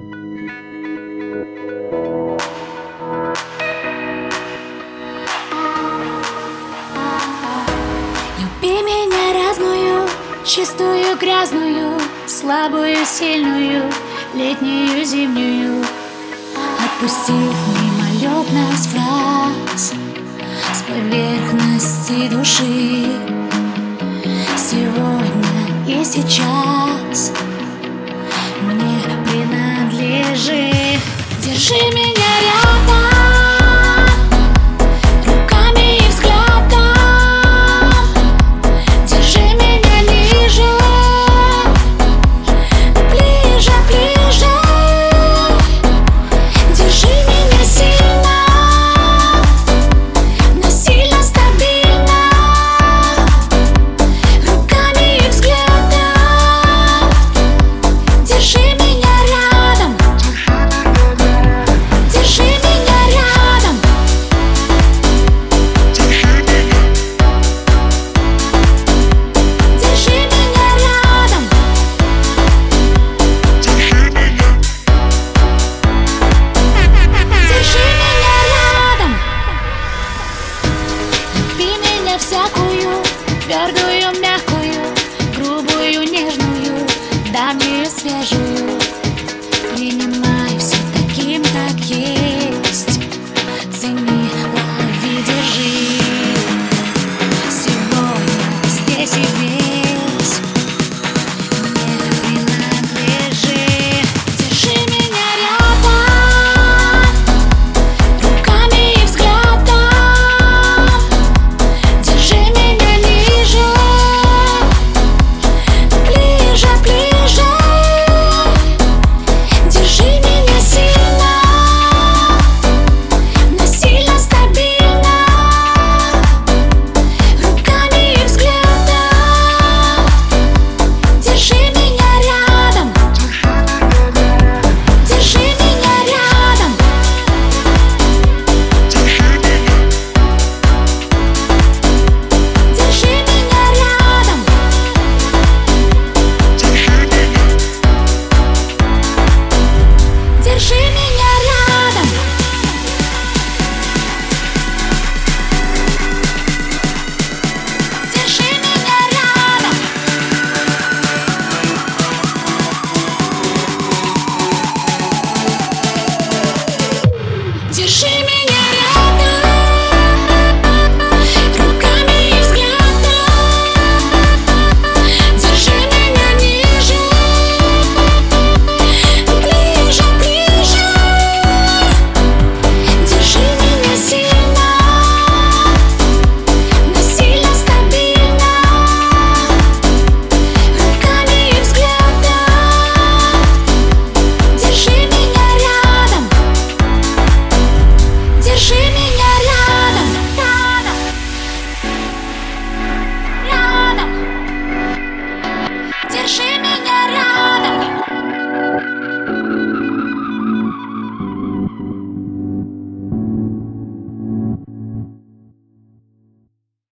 Люби меня разную, чистую, грязную, слабую, сильную, летнюю, зимнюю. Отпусти мимолетность фраз с поверхности души. Сегодня и сейчас мне принадлежит. Держи меня рядом, руками и взглядом. Держи меня ниже, ближе, ближе. Держи меня сильно, но сильно стабильно. Руками и взглядом. Держи меня рядом. Держи меня рядом. Держи меня рядом. Держи меня рядом. Люби меня всякую, твердую, мягкую, грубую, нежную, давнюю, свежую.